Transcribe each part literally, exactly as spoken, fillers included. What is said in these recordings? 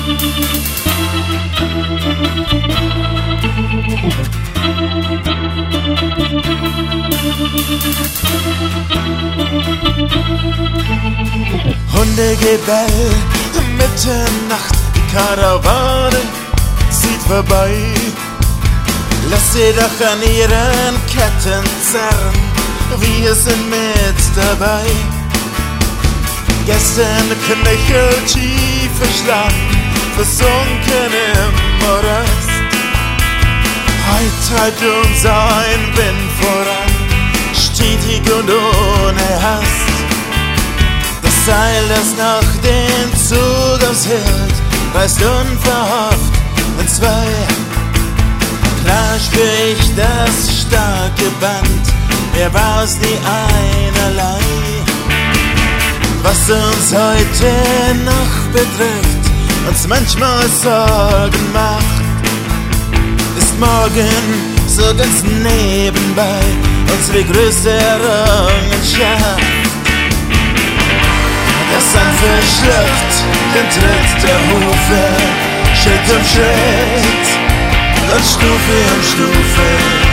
Hundegebell, Mitternacht, die Karawane zieht vorbei. Lass sie doch an ihren Ketten zerren, wir sind mit dabei. Gestern Knöchel tief verschlagen, versunken im Morast. Heut treibt uns ein Wind voran, stetig und ohne Hast. Das Seil, das noch den Zug aushält, reißt unverhofft in zwei. Klar spür ich das starke Band, mehr war's nie einerlei. Was uns heute noch bedrückt, uns manchmal Sorgen macht, ist morgen so ganz nebenbei unsere größte Errungenschaft. Das sanfte schluckt den Tritt der Hufe, Schritt um Schritt und Stufe um Stufe,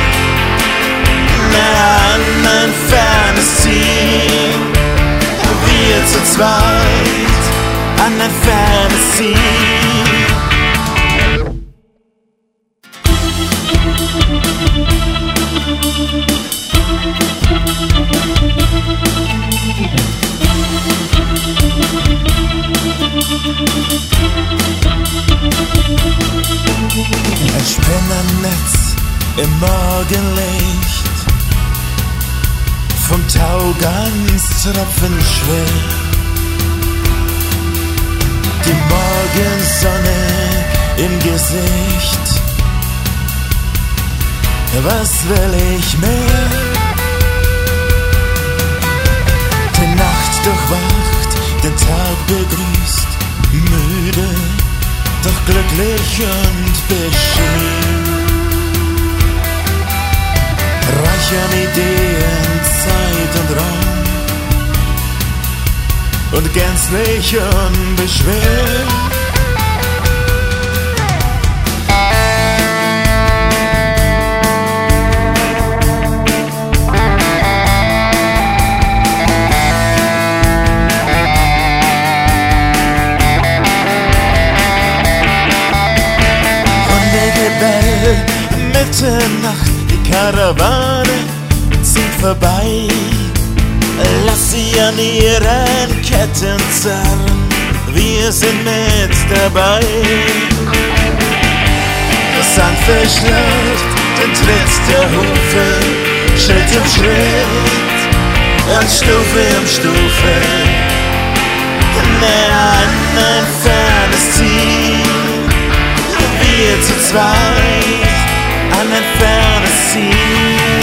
nah an ein fernes Ziel. Wir zu zweit an ein fernes Ziel. Ein Spinnernetz im Morgenlicht, vom Tau ganz tropfenschwer. Die Morgensonne im Gesicht, was will ich mehr? Die Nacht durchwacht, den Tag begrüßt, müde, doch glücklich und beschwert. Reich an Ideen, Zeit und Raum und gänzlich unbeschwert. Hundegebell, Mitternacht, die Karawane zieht vorbei. Lass sie an ihren Ketten zerren, wir sind mit dabei. Das Sand verschluckt den Tritt der Hufe, Schritt um Schritt und Stufe um Stufe, näher an ein fernes Ziel. Wir zu zweit an ein fernes Ziel.